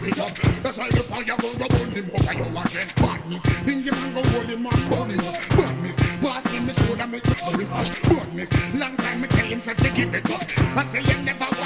it up. That's why the fire go go burn him over you again. Badness, in the man go hold him and burn him up. Badness, pass him the soda make me burn him up. Badness, long time me tell him say to give it up. I say you never